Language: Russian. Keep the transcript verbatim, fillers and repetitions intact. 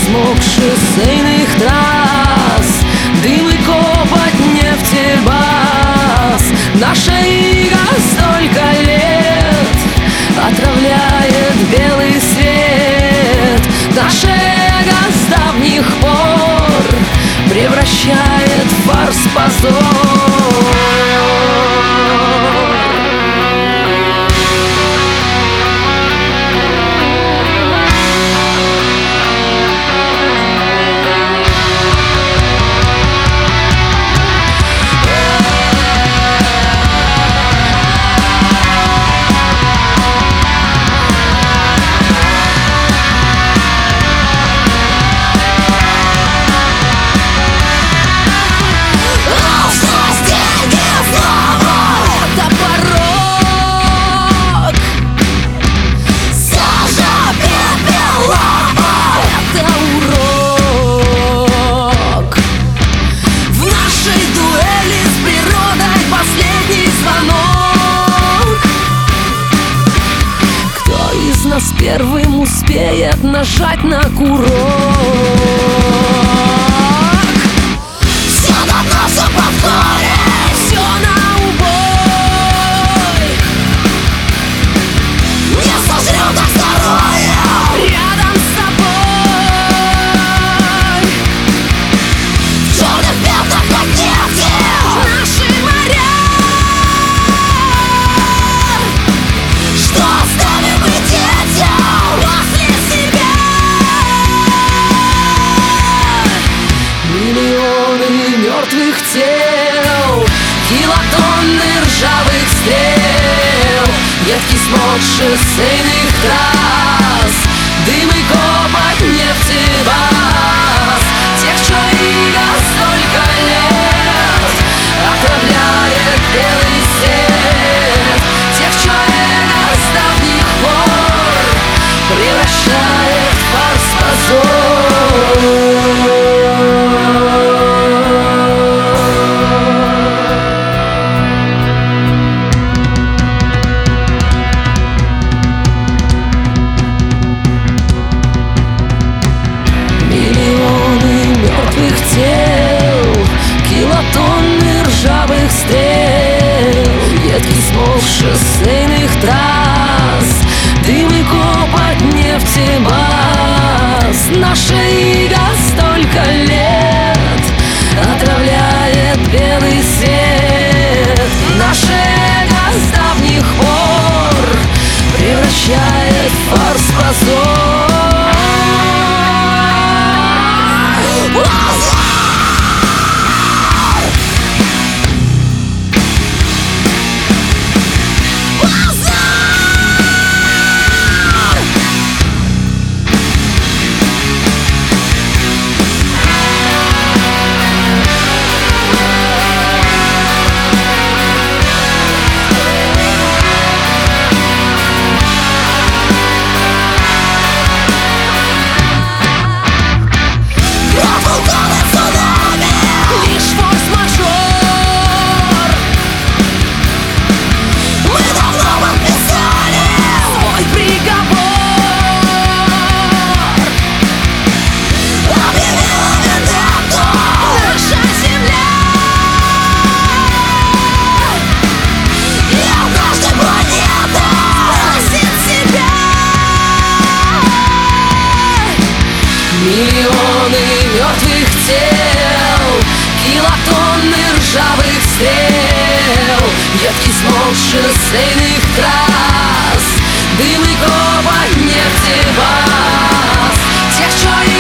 смог шоссейных трасс, дым и копоть, нефтебаз. Наша ига столько лет отравляет белый свет. Наше эго с давних пор превращает в фарс-позор. Нас первым успеет нажать на курок. Все на нашу повторе, все на убой. Не сожрем на здоровье рядом с собой. В черных пятнах от нефти наши моря. Что оставим мы детям после себя? Миллионы мертвых тел, килотонны ржавых стрел, едкий смог шоссейных трасс, дым и копоть, нефтебаз. Тех, чья ига столько лет отравляет белый свет. Тех, чья эго с давних пор превращает в фарс-позор. Миллионы мертвых тел, килотонны ржавых стрел, едкий смог шоссейных трасс, дым и копоть, нефтебаз. Наша ига столько лет отравляет белый свет. Наше эго с давних пор превращает в фарс-позор. Миллионы мертвых тел, килотонны ржавых стрел, едкий смог шоссейных трасс, дым и копоть, нефтебаз. Тех, чья